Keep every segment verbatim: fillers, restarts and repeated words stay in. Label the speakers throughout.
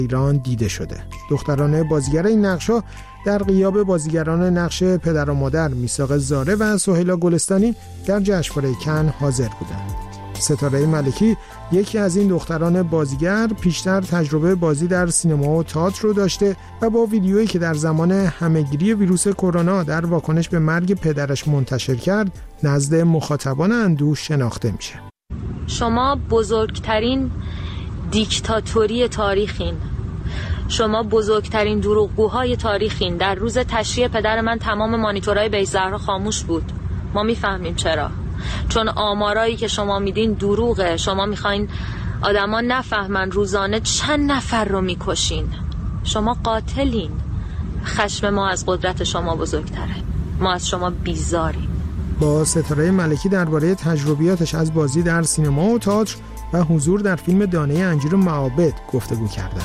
Speaker 1: ایران دیده شده. دختران بازیگر این نقش‌ها در غیاب بازیگران نقش پدر و مادر میثاق زاره و سهیلا گلستانی در جشنواره کن حاضر بودند. ستاره ملکی یکی از این دختران بازیگر پیشتر تجربه بازی در سینما و تئاتر رو داشته و با ویدیویی که در زمان همهگیری ویروس کرونا در واکنش به مرگ پدرش منتشر کرد نزد مخاطبان اندوه شناخته میشه.
Speaker 2: شما بزرگترین دیکتاتوری تاریخین، شما بزرگترین دروغگوهای تاریخین. در روز تشییع پدر من تمام مانیتورهای بیت زهرا خاموش بود. ما میفهمیم چرا، چون آمارایی که شما میدین دروغه. شما میخواین آدما نفهمن روزانه چند نفر رو میکشین. شما قاتلین. خشم ما از قدرت شما بزرگتره. ما از شما بیزاریم.
Speaker 1: با ستاره ملکی درباره تجربیاتش از بازی در سینما و تئاتر و حضور در فیلم دانه انجیر معابد گفتگو کردم.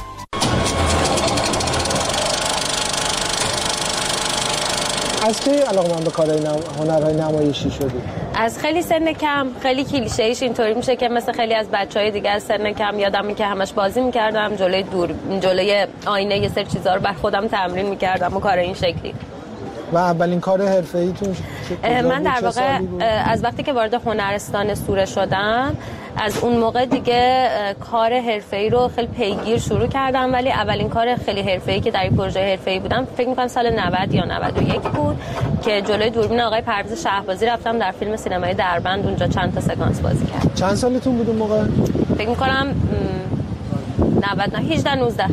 Speaker 3: از کی علاقه‌مند به کارهای نم... هنرهای نمایشی شدی؟
Speaker 2: از خیلی سن کم. خیلی کلیشه‌ایش اینطوری میشه که مثل خیلی از بچهای دیگه از سن کم یادم که همش بازی میکردم، جلوی دور جلوی آینه یه سری چیزا رو بر خودم تمرین میکردم و کار این شکلی.
Speaker 3: و اولین کار حرفه‌ایتون
Speaker 2: من در واقع از وقتی که وارد هنرستان سوره شدم از اون موقع دیگه کار حرفه‌ای رو خیلی پیگیر شروع کردم، ولی اولین کار خیلی حرفه‌ای که در این پروژه حرفه‌ای بودم فکر می‌کنم سال نود یا نود و یک بود که جلوی دوربین آقای پرویز شهبازی رفتم در فیلم سینمایی دربند، اونجا چند تا سکانس بازی کردم.
Speaker 3: چند سالتون بود اون موقع؟
Speaker 2: فکر می‌کنم نود نه هجده نوزده.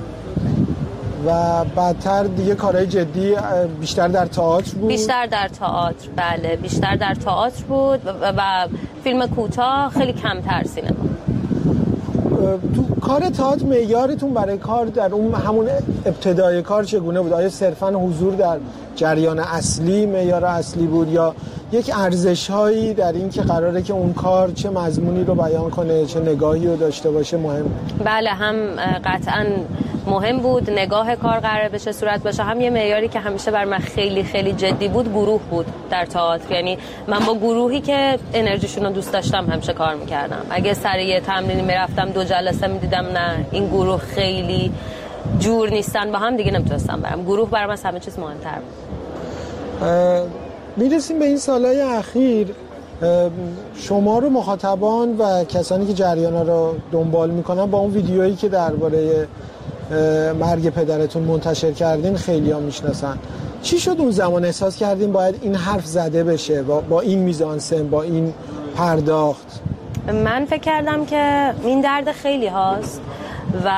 Speaker 3: و بعدتر دیگه کارهای جدی بیشتر در تئاتر بود؟
Speaker 2: بیشتر در تئاتر، بله بیشتر در تئاتر بود و, و فیلم کوتاه خیلی کمتر سینما.
Speaker 3: تو کار تئاتر معیارتون برای کار در اون همون ابتدای کار چگونه بود؟ آیا صرفاً حضور در جریان اصلی معیار اصلی بود یا یک ارزش‌هایی در این که قراره که اون کار چه مضمونی رو بیان کنه، چه نگاهی رو داشته باشه مهم؟
Speaker 2: بله، هم قطعاً مهم بود نگاه کار قراره بشه صورت باشه، هم یه معیاری که همیشه بر من خیلی خیلی جدی بود گروه بود در تئاتر. یعنی من با گروهی که انرژیشون رو دوست داشتم همیشه کار میکردم. اگه سر یه تمرینی میرفتم دو جلسه میدیدم نه این گروه خیلی جور نیستن با هم، دیگه نمیتونستم برم. گروه برام از همه چیز مهمتر بود.
Speaker 3: میرسیم به این سالهای اخیر، شما رو مخاطبان و کسانی که جریانا رو دنبال میکنن با اون ویدیویی که درباره مرگ پدرتون منتشر کردین خیلی ها میشناسن. چی شد اون زمان احساس کردین باید این حرف زده بشه با, با این میزانسن، با این پرداخت؟
Speaker 2: من فکر کردم که این درد خیلی هاست و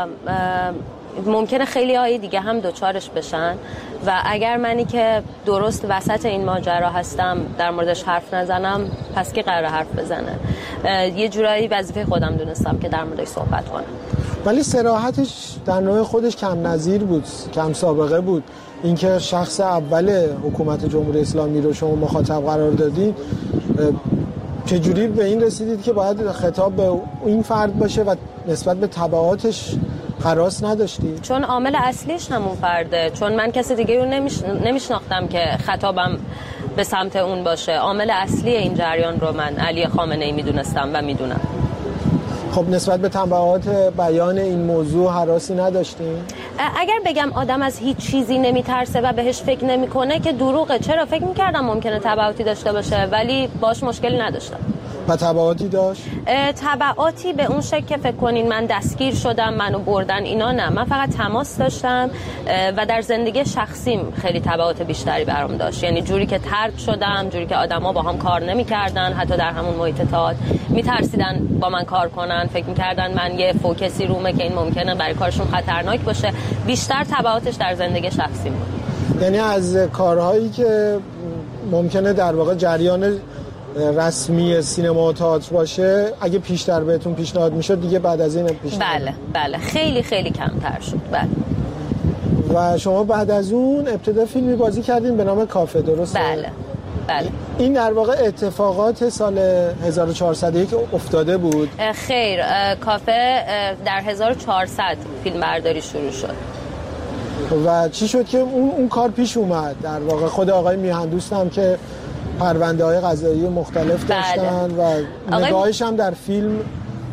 Speaker 2: ممکنه خیلی هایی دیگه هم دوچارش بشن و اگر منی که درست وسط این ماجرا هستم در موردش حرف نزنم پس کی قراره حرف بزنه؟ یه جورایی وظیفه خودم دونستم که در موردش صحبت کنم.
Speaker 3: ولی صراحتش در نوع خودش کم نظیر بود، کم سابقه بود. اینکه شخص اول حکومت جمهوری اسلامی رو شما مخاطب قرار دادین، چجوری به این رسیدید که باید خطاب به این فرد باشه و نسبت به تبعاتش هراس نداشتی؟
Speaker 2: چون عامل اصلیش همون فرده، چون من کسی دیگه رو نمیش... نمیشناختم که خطابم به سمت اون باشه. عامل اصلی این جریان رو من علی خامنه‌ای میدونستم و میدونم.
Speaker 3: خب نسبت به تبعات بیان این موضوع هراسی نداشتین؟
Speaker 2: اگر بگم آدم از هیچ چیزی نمیترسه و بهش فکر نمیکنه که دروغه. چرا؟ فکر میکردم ممکنه تبعاتی داشته باشه ولی باش مشکلی نداشتم.
Speaker 3: و تبعاتی داشت؟
Speaker 2: تبعاتی به اون شکل که فکر کنین من دستگیر شدم منو بردن اینا نه. من فقط تماس داشتم و در زندگی شخصیم خیلی تبعات بیشتری برام داشت. یعنی جوری که طرد شدم، جوری که آدما با هم کار نمی‌کردن، حتی در همون محیط تئاتر میترسیدن با من کار کنن، فکر می‌کردن من یه فوکسی رومه که این ممکنه برای کارشون خطرناک باشه. بیشتر تبعاتش در زندگی شخصیم بود.
Speaker 3: یعنی از کارهایی که ممکنه در واقع جریان رسمی سینما و تئاتر باشه اگه پیشتر بهتون پیشنهاد میشد دیگه بعد از این پیشنهاد؟
Speaker 2: بله بله خیلی خیلی کمتر شد. بله.
Speaker 3: و شما بعد از اون ابتدا فیلمی بازی کردین به نام کافه، درسته؟
Speaker 2: بله بله.
Speaker 3: این در واقع اتفاقات سال هزار و چهارصد و یک افتاده بود؟
Speaker 2: خیر، کافه در هزار و چهارصد فیلم برداری شروع شد.
Speaker 3: و چی شد که اون, اون کار پیش اومد؟ در واقع خود آقای میهندوست هم که پرونده های قضایی مختلف داشتن بله. و نگاهش هم در فیلم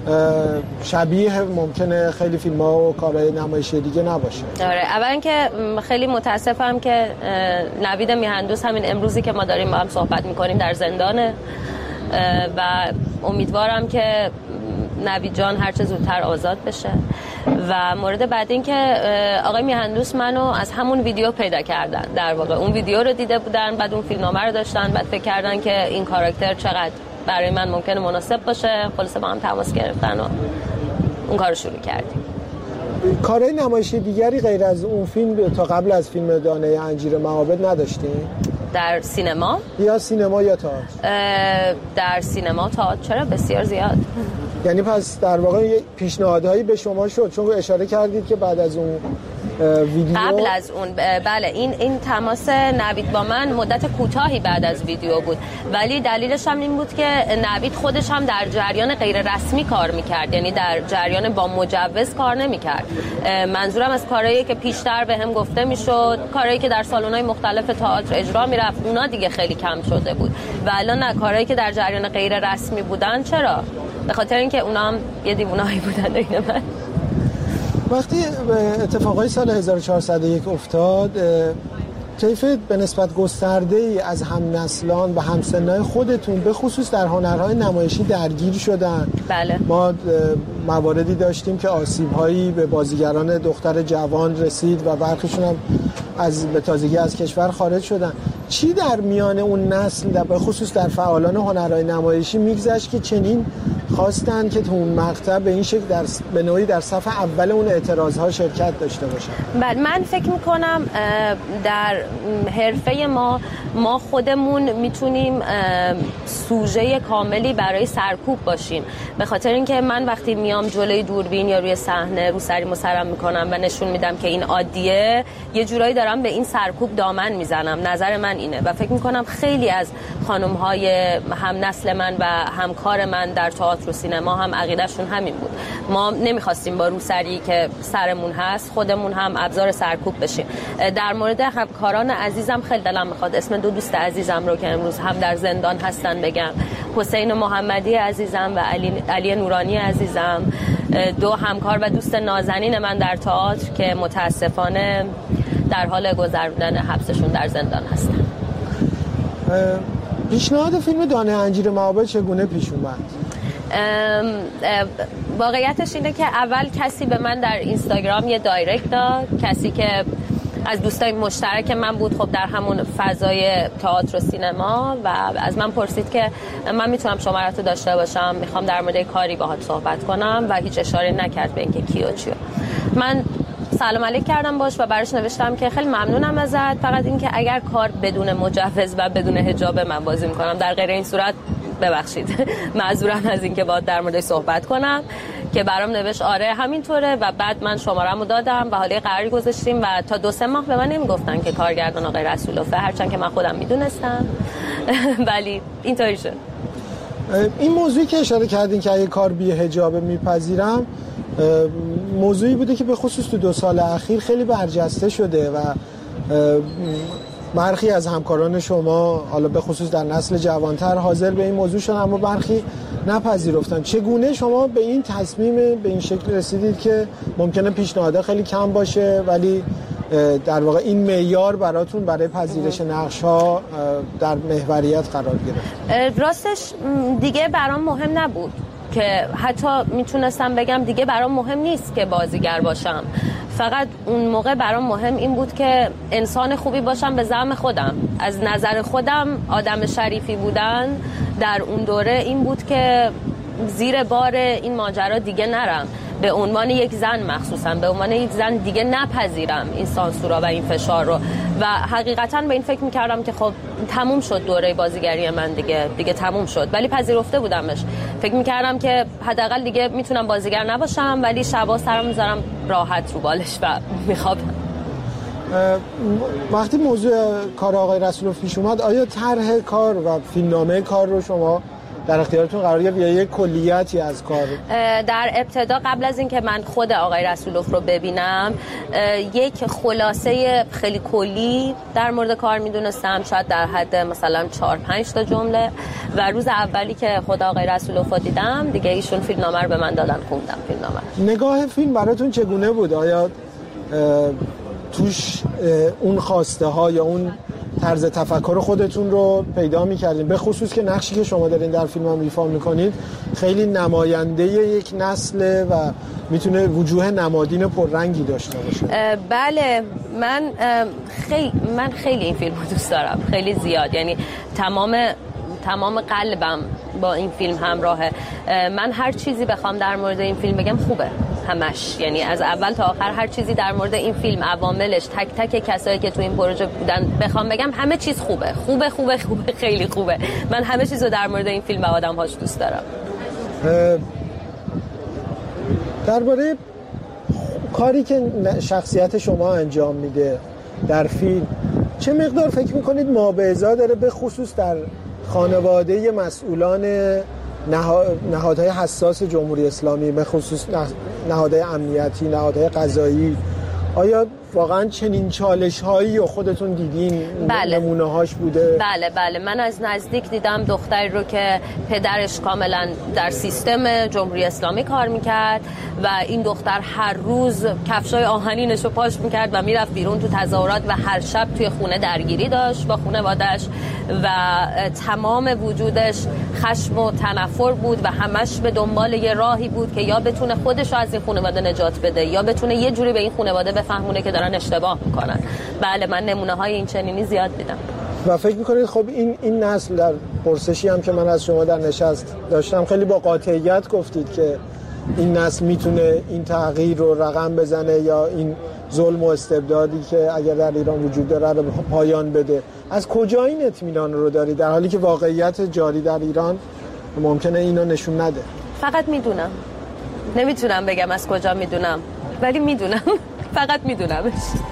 Speaker 3: شبیه ممکنه خیلی فیلم ها و کارهای نمایشی دیگه نباشه.
Speaker 4: آره، اولا که خیلی متاسفم که نوید میهندوس همین امروزی که ما داریم با هم صحبت میکنیم در زندانه و امیدوارم که نوید جان هر چه زودتر آزاد بشه. و مورد بعد این که آقای میهندوس منو از همون ویدیو پیدا کردن، در واقع اون ویدیو رو دیده بودن، بعد اون فیلمنامه رو داشتن، بعد فکر کردن که این کاراکتر چقدر برای من ممکنه مناسب باشه، خلاصه با هم تماس گرفتن و اون کارو شروع کردیم.
Speaker 3: کارهای نمایشی دیگری غیر از اون فیلم تا قبل از فیلم دانه انجیر معابد نداشتین؟
Speaker 4: در سینما؟
Speaker 3: یا سینما یا تئاتر؟
Speaker 4: در سینما تئاتر چرا بسیار زیاد.
Speaker 3: یعنی پس در واقع پیشنهادهایی به شما شد، چون اشاره کردید که بعد از اون ویدیو
Speaker 4: قبل از اون بله این این تماس نوید با من مدت کوتاهی بعد از ویدیو بود، ولی دلیلش هم این بود که نوید خودش هم در جریان غیر رسمی کار میکرد، یعنی در جریان با مجوز کار نمیکرد. منظورم از کارهایی که پیشتر به هم گفته میشد، کارهایی که در سالن‌های مختلف تئاتر اجرا میرفت، اونا دیگه خیلی کم شده بود. و الان نه، کارهایی که در جریان غیر رسمی بودن. چرا؟ به خاطر اینکه اونا هم یه دیوونه‌ای بودن دیگه. من
Speaker 3: وقتی اتفاقای سال هزار و چهارصد و یک افتاد، طیف به نسبت گسترده‌ای از هم نسلان و همسنای خودتون به خصوص در هنرهای نمایشی درگیر شدن.
Speaker 4: بله.
Speaker 3: ما مواردی داشتیم که آسیب‌هایی به بازیگران دختر جوان رسید و برخیشون هم از به تازگی از کشور خارج شدن. چی در میان اون نسل در به خصوص در فعالان هنرهای نمایشی میگذشت که چنین خواستن که تو اون مقطع به این شکل در به نوعی در صف اول اون اعتراض‌ها شرکت داشته باشن؟
Speaker 4: بله، من فکر می‌کنم در حرفه ما ما خودمون میتونیم سوژه کاملی برای سرکوب باشیم، به خاطر اینکه من وقتی میام جلوی دوربین یا روی صحنه رو سری مسرم میکنم و نشون میدم که این عادیه، یه جورایی دارم به این سرکوب دامن میزنم. نظر من اینه و فکر میکنم خیلی از خانم‌های هم نسل من و همکار من در تئاتر و سینما هم عقیدهشون همین بود. ما نمیخواستیم با روسری که سرمون هست خودمون هم ابزار سرکوب بشیم. در مورد همکاران عزیزم خیلی دلم میخواد اسم دو دوست عزیزم رو که امروز هم در زندان هستن بگم. حسین محمدی عزیزم و علی, علی نورانی عزیزم، دو همکار و دوست نازنین من در تئاتر که متاسفانه در حال گذروندن حبسشون در زندان هستن.
Speaker 3: پیشنهاد فیلم دانه انجیر معابد چگونه پیش اومد؟
Speaker 4: واقعیتش اینه که اول کسی به من در اینستاگرام یه دایرکت داد، کسی که از دوستای مشترک من بود، خب در همون فضای تئاتر و سینما، و از من پرسید که من میتونم شماره‌تو داشته باشم، میخوام در مورد کاری باهات صحبت کنم، و هیچ اشاره نکرد به اینکه کیو چیو. من سلام علیک کردم باش و براش نوشتم که خیلی ممنونم ازت، فقط اینکه اگر کار بدون مجوز و بدون حجاب من بازی میکنم، در غیر این صورت ببخشید معذورم از اینکه باهات در موردش صحبت کنم. که برام نوشت آره همینطوره، و بعد من شماره‌مو دادم و حالا قراری گذاشتیم و تا دو سه ماه به من نمیگفتن که کارگردان آقای رسولوفه، هرچند که من خودم میدونستم ولی اینطوری شد.
Speaker 3: این موضوعی که اشاره کردین که اگه کار بی حجاب میپذیرم، موضوعی بوده که به خصوص تو دو سال اخیر خیلی برجسته شده و برخی از همکاران شما حالا به خصوص در نسل جوانتر حاضر به این موضوع شدن، اما برخی نپذیرفتن. چگونه شما به این تصمیم به این شکل رسیدید که ممکنه پیشنهادها خیلی کم باشه ولی در واقع این معیار براتون برای پذیرش نقش‌ها در محوریت قرار گرفت؟
Speaker 4: راستش دیگه برام مهم نبود، که حتی میتونستم بگم دیگه برام مهم نیست که بازیگر باشم، فقط اون موقع برام مهم این بود که انسان خوبی باشم به زعم خودم. از نظر خودم آدم شریفی بودن در اون دوره این بود که زیر بار این ماجرا دیگه نرم، به عنوان یک زن مخصوصا به عنوان یک زن دیگه نپذیرم این سانسورا و این فشار رو. و حقیقتا به این فکر میکردم که خب تموم شد دوره بازیگری من، دیگه دیگه تموم شد، ولی پذیرفته بودمش. فکر میکردم که حداقل دیگه میتونم بازیگر نباشم ولی شبا سرم میذارم راحت رو بالش و میخوابم.
Speaker 3: وقتی موضوع کار آقای رسولوف پیش اومد، آیا طرح کار و فیلمنامه کار رو شما در اختیارتون قرار گرفت یا یک کلیتی از کار؟
Speaker 4: در ابتدا قبل از اینکه من خود آقای رسولوف رو ببینم یک خلاصه خیلی کلی در مورد کار میدونستم، شاید در حد مثلا چهار پنج تا جمله، و روز اولی که خود آقای رسولوف رو دیدم دیگه ایشون فیلمنامه رو به من دادن، خوندم فیلمنامه.
Speaker 3: نگاه فیلم براتون چگونه بود؟ آیا توش اون خواسته ها یا اون طرز تفکر خودتون رو پیدا می‌کردین؟ به خصوص که نقشی که شما دارین در فیلم هم ایفا می‌کنید خیلی نماینده یک نسل و میتونه وجوه نمادین پررنگی داشته باشه.
Speaker 4: بله، من خیلی من خیلی این فیلم رو دوست دارم، خیلی زیاد، یعنی تمام تمام قلبم با این فیلم همراهه. من هر چیزی بخوام در مورد این فیلم بگم خوبه، همش، یعنی از اول تا آخر هر چیزی در مورد این فیلم، عواملش، تک تک کسایی که تو این پروژه بودن بخوام بگم همه چیز خوبه خوبه خوبه خوبه خیلی خوبه. من همه چیز رو در مورد این فیلم و آدم‌هاش دوست دارم.
Speaker 3: درباره کاری که شخصیت شما انجام میده در فیلم چه مقدار فکر میکنید مابعضا داره، به خصوص در خانواده مسئولان نهادهای حساس جمهوری اسلامی، به خصوص نهادهای امنیتی، نهادهای قضایی؟ آیا واقعا چنین چالش هایی رو خودتون دیدین؟
Speaker 4: بله.
Speaker 3: نمونه هاش بوده؟
Speaker 4: بله بله، من از نزدیک دیدم دختری رو که پدرش کاملا در سیستم جمهوری اسلامی کار میکرد و این دختر هر روز کفشای آهنینش رو پاش میکرد و میرفت بیرون تو تظاهرات و هر شب توی خونه درگیری داشت با خانواده‌اش و تمام وجودش خشم و تنفر بود و همش به دنبال یه راهی بود که یا بتونه خودش رو از این خانواده نجات بده یا بتونه یه جوری به این خانواده بفهمونه که دارن اشتباه میکنن. بله، من نمونه های این چنینی زیاد دیدم.
Speaker 3: و فکر میکنید خب این این نسل، در پرسشی هم که من از شما در نشست داشتم خیلی با قاطعیت گفتید که این نسل میتونه این تغییر رو رقم بزنه یا این ظلم و استبدادی که اگر در ایران وجود داره رو پایان بده. از کجا این اطمینان رو داری در حالی که واقعیت جاری در ایران ممکنه اینو نشون نده؟
Speaker 4: فقط میدونم، نمیتونم بگم از کجا میدونم، ولی میدونم. فقط میدونمش.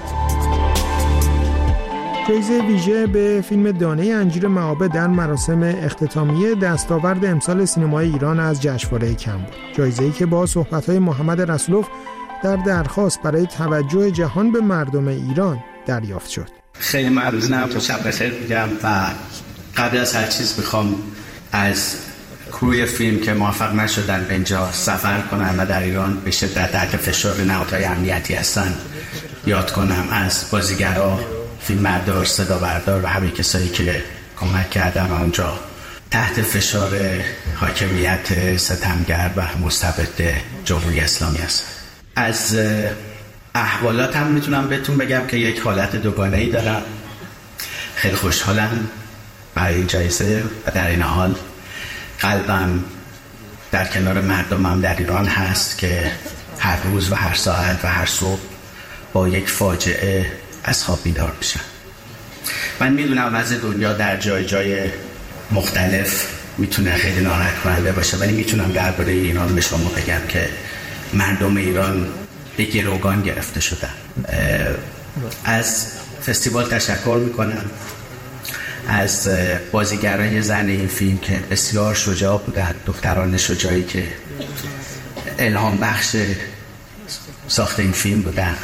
Speaker 1: جایزه ویژه به فیلم دانه انجیر معابد در مراسم اختتامیه دستاورد امسال سینمای ایران از جشنواره کن بود. جایزه‌ای که با صحبت‌های محمد رسولوف در درخواست برای توجه جهان به مردم ایران دریافت شد.
Speaker 5: خیلی ممنونم، شب بخیر میگم و قبل از هر چیز میخوام از کروی فیلم که موفق نشدن به اینجا سفر کنن و در ایران به شدت تحت فشار نهادهای امنیتی هستن یاد کنم، از بازیگرا، فیلمبردار، صدا بردار و همه کسایی که کمک کردن اونجا تحت فشار حاکمیت ستمگر و مستبد جمهوری اسلامی است. از احوالات هم میتونم بهتون بگم که یک حالت دوگانه‌ای دارم. خیلی خوشحالم برای این جایزه و در این حال قلبم در کنار مردمم در ایران هست که هر روز و هر ساعت و هر صبح با یک فاجعه از خواب بیدار میشن. من میدونم وضع دنیا در جای جای مختلف میتونه خیلی ناراحت کننده باشه، ولی میتونم درباره ایران به شما بگم که مردم ایران به گروگان گرفته شدن. از فستیوال تشکر میکنم، از بازیگرای زن این فیلم که بسیار شجاع بودن، دختران شجاعی که الهام بخش ساخت این فیلم بودن،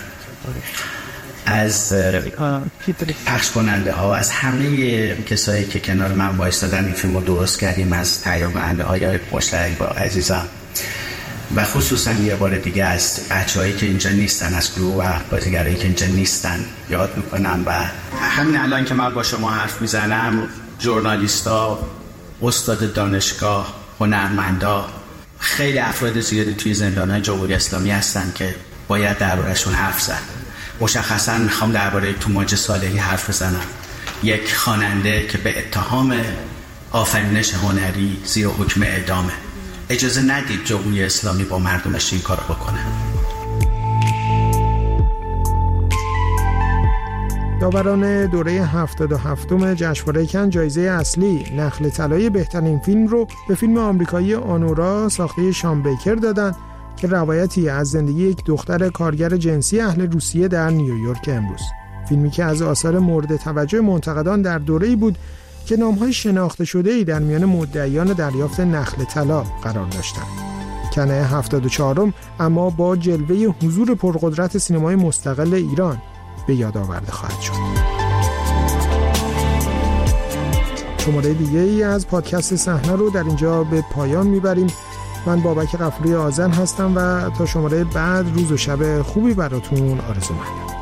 Speaker 5: از پخش کننده ها، از همه کسایی که کنار من وایسادن این فیلم رو درست کردیم، از تهیه کننده های مشترک با عزیزم و خصوصا یه بار دیگه از بچه‌هایی که اینجا نیستن، از گروه و بازیگرایی که اینجا نیستن یاد میکنم. و همین الان که من با شما حرف میزنم، ژورنالیستا، استاد دانشگاه، هنرمندا، خیلی افراد زیادی توی زندان‌های جمهوری اسلامی هستن که باید درباره‌شون حرف زد. مشخصا میخوام درباره توماج صالحی حرف بزنم، یک خواننده که به اتهام آفرینش هنری زیر حکم اعدامه. اجازه ندید جمهوری اسلامی با مردمش این کارو بکنه.
Speaker 1: داوران دوره هفتاد و هفتم جشنواره کن جایزه اصلی نخل طلای بهترین فیلم رو به فیلم آمریکایی آنورا ساخته شان بیکر دادن که روایتی از زندگی یک دختر کارگر جنسی اهل روسیه در نیویورک امروز. فیلمی که از آثار مورد توجه منتقدان در دوره‌ای بود که نام‌های شناخته شده‌ای در میان مدعیان دریافت نخل طلا قرار داشتند. کنه هفتاد و چهارم اما با جلوه حضور پرقدرت سینمای مستقل ایران به یاد آورده خواهد شد. شماره دیگه ای از پادکست صحنه رو در اینجا به پایان میبریم. من بابک غفوری آذن هستم و تا شماره بعد روز و شب خوبی براتون آرزومندم.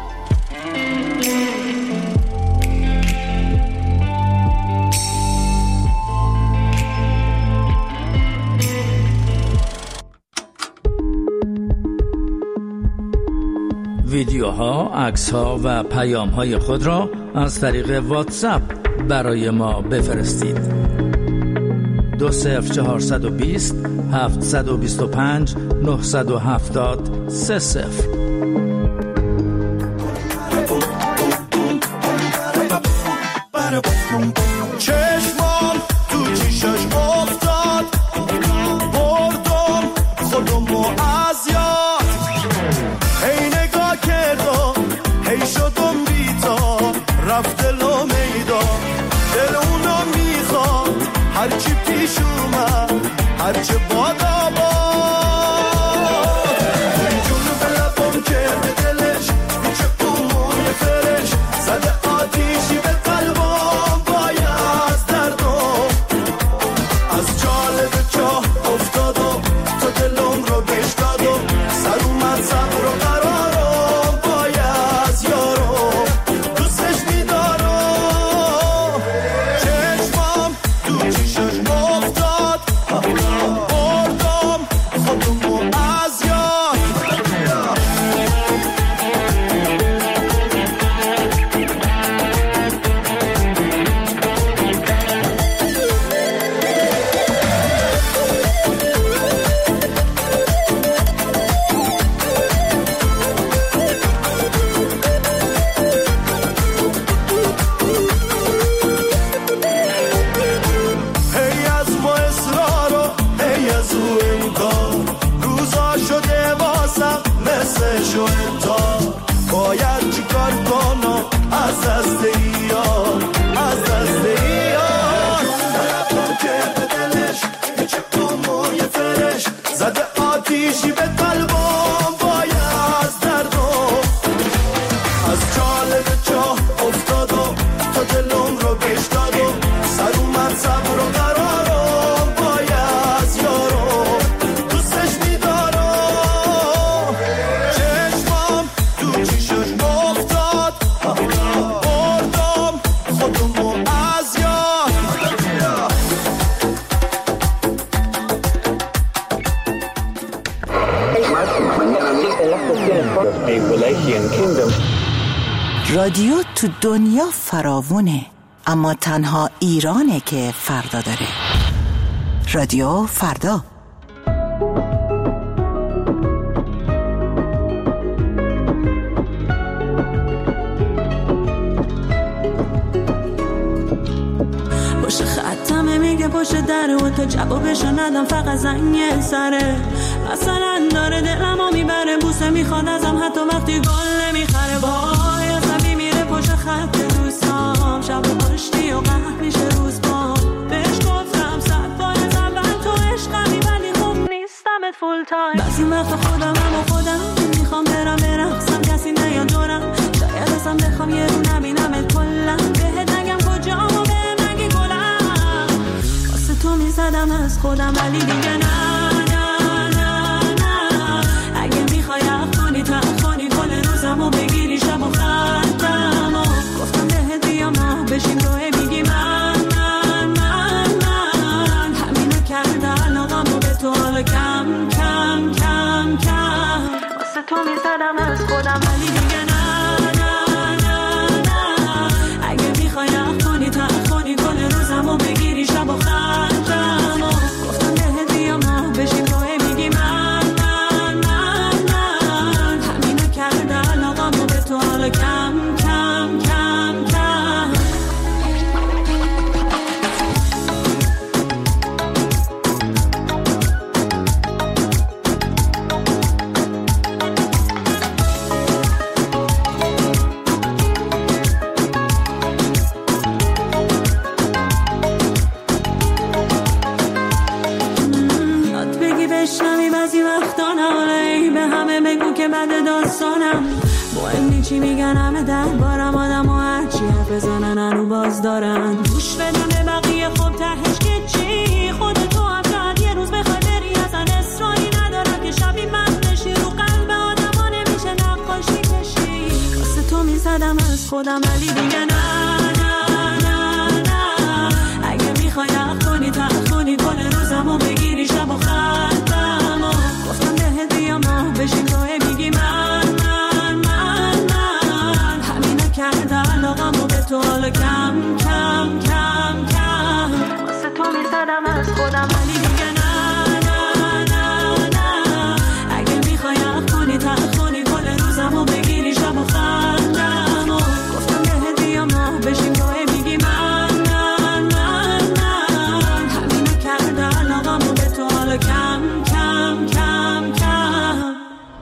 Speaker 6: ویدیوها، عکس‌ها و پیام‌های خود را از طریق واتساپ برای ما بفرستید. دو صفر چهارصد و بیست هفتصد و بیست و پنج نهصد و هفتاد سه صفر.
Speaker 7: چشمام تو چشش افتاد، بردم خودمو از یاد، هی نگاه کردم هی شدم بیتا، رفت دلو میدا، دل اونو میخواد هرچی پیش اومد، هرچی بادا باد، این جونو به لبم کرده دلش، پیچه موی فرش، زده آتیشی به قلبم بای از دردم، از جالب چاه افتادم تا دلم رو بشکادم، سر اومد صبر و قرارم بای از یارم، دوستش میدارم، چشمام تو چشش افتاد، بردم خودمو از یاد. هی از ما اصرارو هی از او انکار، روزا شده واسم مثل شوهدار، باید چیکار کنم از دست ایار، از دست ایار، نرفتم کرده دلش هیچه موی فرش، زده آتیشی به قلبم بای از دردم، از جالب چاه افتادم تا دلم رو بشکادم، سر اومد صبر و قرارم بای از یارم، دوستش میدارم، چشمام تو چشش افتاد، بردم خودمو از یاد.
Speaker 8: رادیو تو دنیا فراوونه، اما تنها ایرانه که فردا داره. رادیو فردا.
Speaker 9: باشه ختمه میگه پشت دره و تا جوابشو ندم فقط زنگ سره، مثلا داره دلمو میبره، بوسه میخواد ازم حتی وقتی گل نمیخره، وای عصبی میره پشت خط دوستام، شب پشتی و قهر میشه روز با، بهش گفتم صد بار از اول تو عشقمی ولی خوب نیستمت فول تایم، بعضی وقت خودم هم و خودم میخوام برم برقصم کسی نیاد دورم، شاید ازم بخوام یه رو نبینمت کلم، بهت نگم کجام و بهم نگی گلم، واسه تو میزدم از خودم ولی دیگه نه نه نه نه، اگه میخوای اخونی تا اخونی کل روزمو بگیری شب و خندم و گفتم بهت بیام نه بشیم روی میگی من من من من، همینو کرده علاقمو به تو حالا کم کم کم کم، واسه تو میزدم از خودم ولی دیگه نه نه نه نه، اگه میخوای اخونی تا اخونی کل روزمو بگیری شب و خندم و گفتم بهت بیام نه بشیم مهم نی چی میگن همه دربارم، آدم و هرچی حرف بزنن هنو باز دارن. گوش بدون بقیه خب تهش که چی، خودتو هم شاید یه روز بخوای بری، اصلا اصراری ندارم که شبی من بشی، رو قلب آدم ها نمیشه نقاشی کشی. واسه تو میزدم از خودم ولی دیگه نه نه نه نه. اگه میخوای حق کنی تحق کنی کل روزم و بگیری شب و خطم و گفتم بهت بیام نه بشیم توه میگی من من من من. همینه کرده علاقم و به تو حالا کم کم کم کم. واسه تو میزدم از خودم ولی دیگه نه نه نه نه. اگه میخوای حق کنی تحق کنی کل روزم و بگیری شب و خطم و گفتم بهت بیام نه بشیم توه میگی من من من من. همینه کرده علاقم و به تو حالا کم کم کم کم.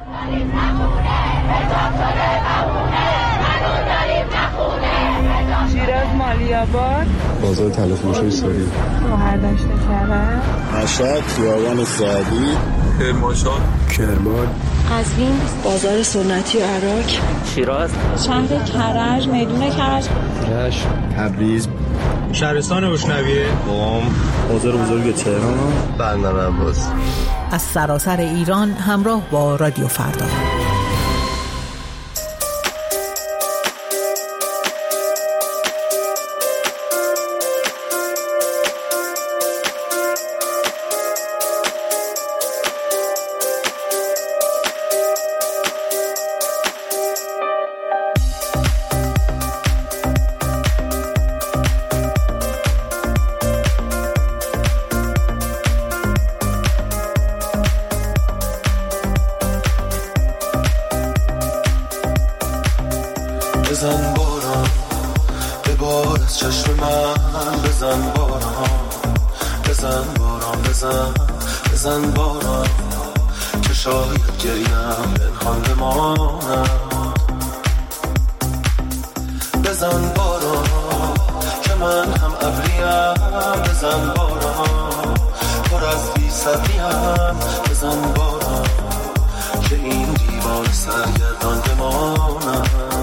Speaker 10: شیراز مالیاباد،
Speaker 11: بازار تلفروشی ساری،
Speaker 10: گوهر دشت کرد،
Speaker 11: مشهد خیابان سعدی، کرمانشاه، کرمان،
Speaker 10: قزوین بازار سنتی عراق،
Speaker 12: شیراز
Speaker 10: شهر کرج، میدون کرج،
Speaker 11: رشت، تبریز،
Speaker 13: شهرستان اشنویه،
Speaker 11: قم، بازار بزرگ تهران، بندر عباس.
Speaker 8: از سراسر ایران همراه با رادیو فردا.
Speaker 7: بزن باران به بار از چشم من، بزن باران بزن باران بزن بزن باران که شاید گریم پنهان بمانم. بزن باران که من هم ابریم، بزن باران پر از بی صبریم، بزن باران که این دیوان سرگردان بمانم.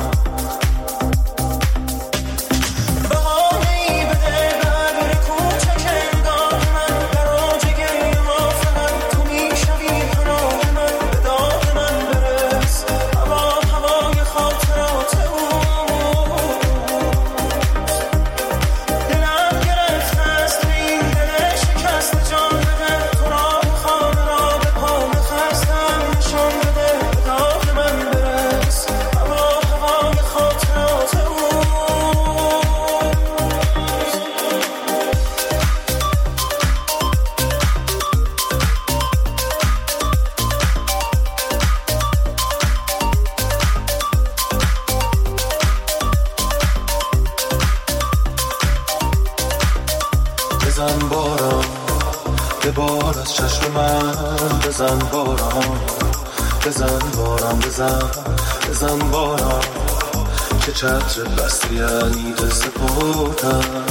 Speaker 7: بزن باران به بار از چشم من، بزن باران بزن باران بزن بزن باران که چتر بستی انیده سپردم.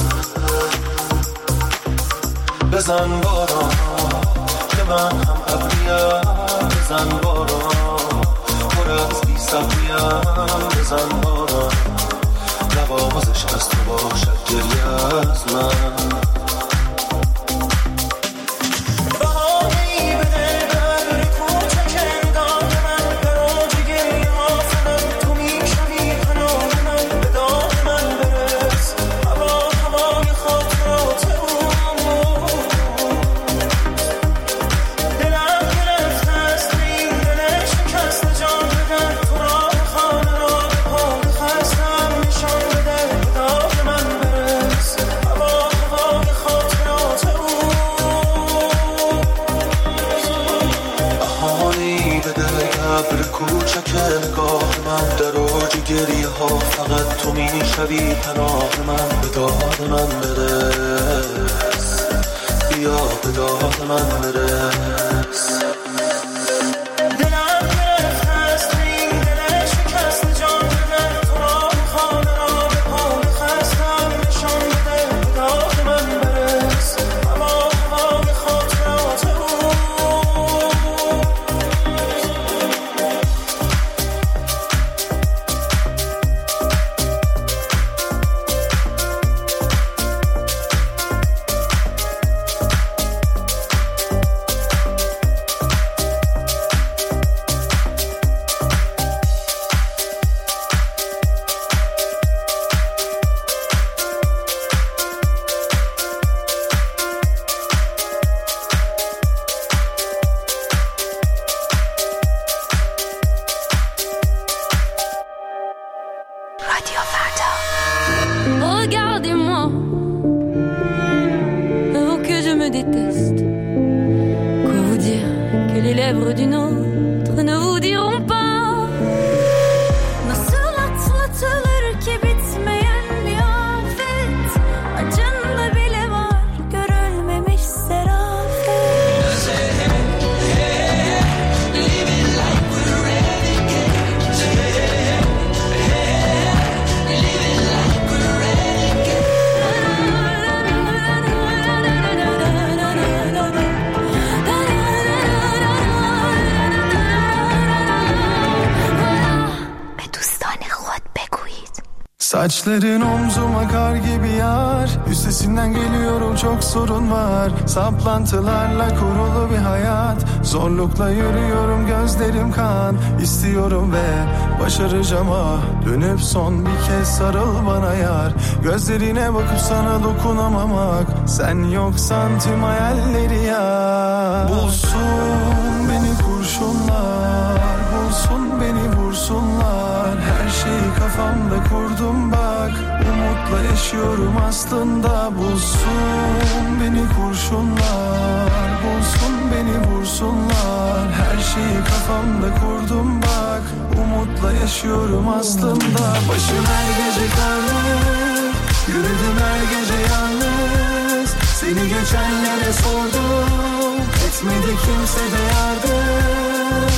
Speaker 7: بزن باران که من هم ابریم، بزن باران پر از بی صبریم، بزن باران نوازش از تو باشد گریه از من. گریه ها فقط تو میشوی پناه من، به داد من برس، بیا به داد من برس.
Speaker 12: رادیو فردا.
Speaker 9: Regardez-moi, avant que je me déteste. Quoi vous dire que les lèvres d'une autre ne vous diront pas. Nasıl atlatılır ki bitmeyen bir afet. Acında bile var görülmemiş serafet. Living like we're renegades. Living like we're renegades.
Speaker 12: به دوستان خود بگویید.
Speaker 14: Saçların omzuma kar gibi yar. Üstesinden geliyorum çok sorun var. Saplantılarla kurulu bir hayat. Zorlukla yürüyorum gözlerim kan. İstiyorum ve başaracağım ah. Dönüp son bir kez sarıl bana yar. Gözlerine bakıp sana dokunamamak. Sen yoksan tüm hayalleri yar. Bulsun beni kurşunlar. Bulsun beni vursunlar. Her şeyi kafamda kurdum bak. Umutla yaşıyorum aslında. Bulsun beni kurşunlar. Bulsun beni vursunlar. Her şeyi kafamda kurdum bak. Umutla yaşıyorum aslında. Başım her gece karlı. Yürüdüm her gece yalnız. Seni geçenlere sordum. Etmedi kimse de yardım.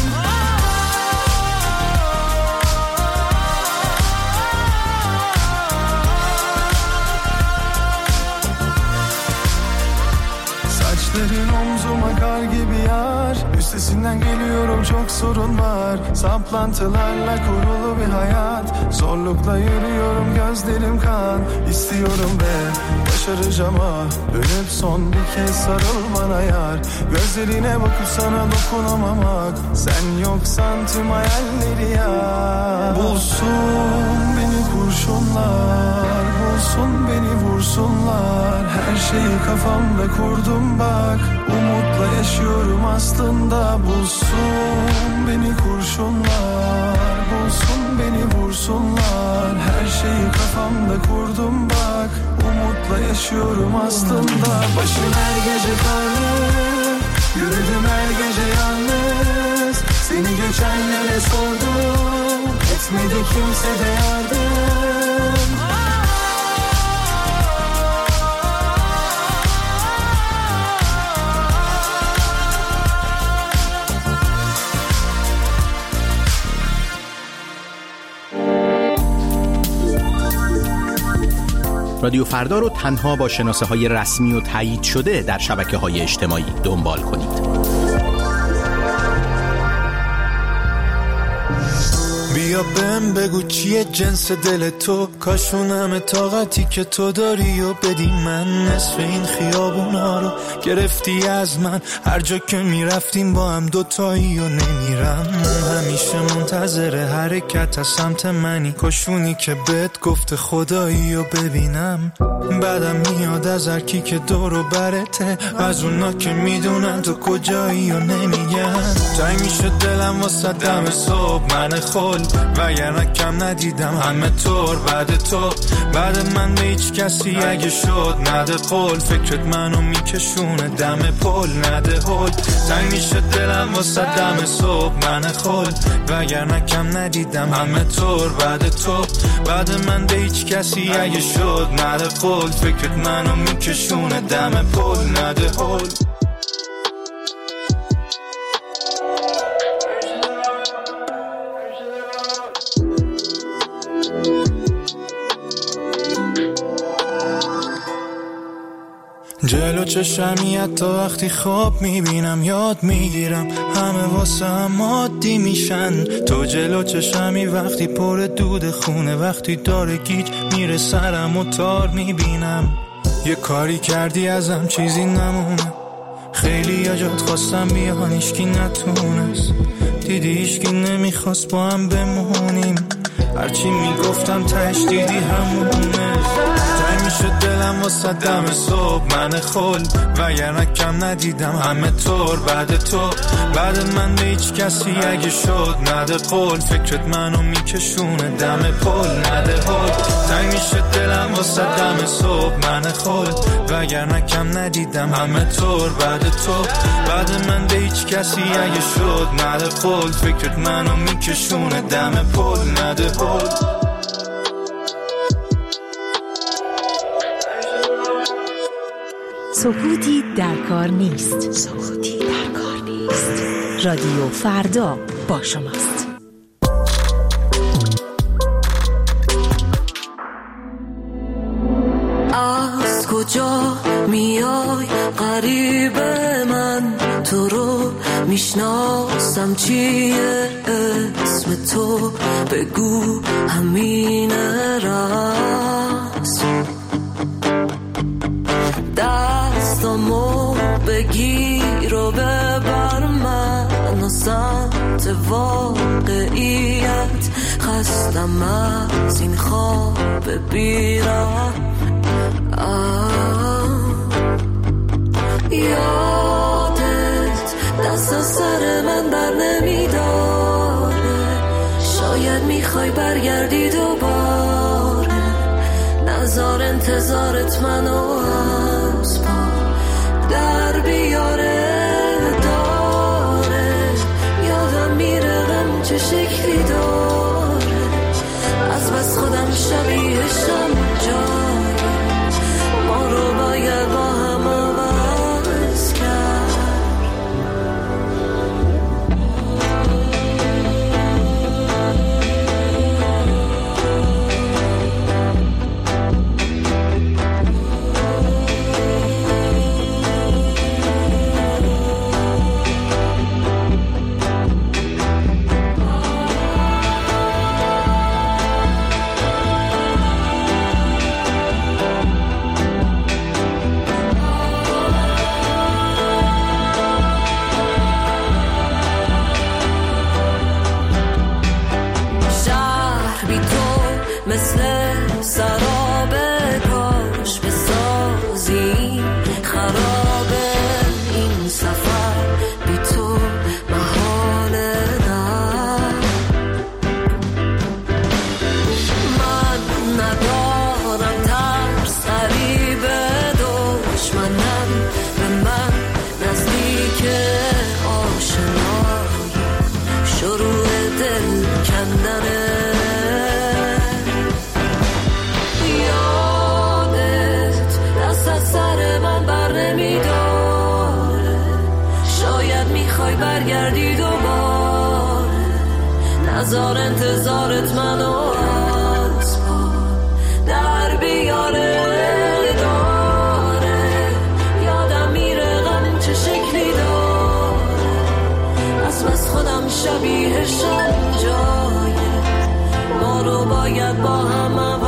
Speaker 14: Saçların omzuma kar gibi yar. Üstesinden geliyorum çok sorun var. Saplantılarla kurulu bir hayat. Zorlukla yürüyorum gözlerim kan. İstiyorum ve başaracağım ah. Dönüp son bir kez sarıl bana yar. Gözlerine bakıp sana dokunamamak. Sen yoksan tüm hayalleri yar. Bulsun beni kurşunlar. Bulsun beni vursunlar. Her şeyi kafamda kurdum bak. Umutla yaşıyorum aslında. Bulsun beni kurşunlar. Bulsun beni vursunlar. Her şeyi kafamda kurdum bak. Umutla yaşıyorum aslında. Başım her gece karlı. Yürüdüm her gece yalnız. Seni geçenlere sordum. Etmedi kimse de yardım.
Speaker 15: رادیو فردا رو تنها با شناسه های رسمی و تایید شده در شبکه های اجتماعی دنبال کنید.
Speaker 7: بیا بهم بگو چیه جنس دل تو. کاشونم طاقتی که تو داری و بدی من. نصف این خیابونا رو گرفتی از من. هر جا که میرفتیم با هم دوتایی و نمیرم. همیشه منتظر حرکت از سمت منی. کاشونی که بهت گفت خدایی و ببینم. بعدم میاد از هر کی که دور و برته. از اونا که میدونن تو کجایی و نمیگن. تنگ میشه دلم واسه دم صبح من خل. وگرنه کم ندیدم همه طور بعد تو. بعد من به هیچ کسی اگه شد نده قول. فکرت منو میکشونه دم پل نده هل. تنگ میشه دلم واسه دم صبح من خل. وگرنه کم ندیدم همه طور بعد تو. بعد من به هیچ کسی اگه شد نده قول. فکرت منو میکشونه دم پل نده هل. جلو چشمی حتی وقتی خواب میبینم یاد میگیرم همه واسه هم عادی میشن. تو جلو چشمی وقتی پر دود خونه. وقتی داره گیج میره سرم و تار میبینم. یه کاری کردی ازم چیزی نمونه. خیلی یا جات خواستم بیان ایشکی نتونست. دیدی ایشکی نمیخواست با هم بمونیم. هرچی میگفتم تش دیدی همونه. تای میشه دلم دلم واسه دم صبح من خل وگرنه کم ندیدم همه طور بعد تو بعد من به هیچ کسی اگه شد نده قول فکرت منو میکشونه دم پل نده هول تنگ میشه دلم واسه دم صبح من خل وگرنه کم ندیدم همه طور بعد تو بعد من به هیچ کسی اگه شد نده قول فکرت منو میکشونه دم پل نده هول
Speaker 8: سکوتی در کار نیست. سکوتی در کار نیست. رادیو فردا با شماست.
Speaker 9: از کجا میای غریب من تو رو میشناسم چیه اسم تو بگو همین راست دستامو بگیر و ببر من و سمت واقعیت خستم از این خواب بیرم یادت دست از سر من بر نمیداره شاید میخوای برگردی دوباره نظر انتظارت منو از پا در بیاره داره یادم میره غم چه شکلی داره از بس خودم شبیهشم جای ما رو باید با هم عوض کرد مثل سراب کاش بسازی خرابه این سفر بی تو محاله نه من ندارم ترس غریبه دشمنم به من نزدیک آشنایی شروع دل کندنه برگردی دوباره نظر انتظارت منو از پا در بیاره داره یادم میره غم چه شکلی داره از بس خودم شبیهشم جایه ما رو باید با هم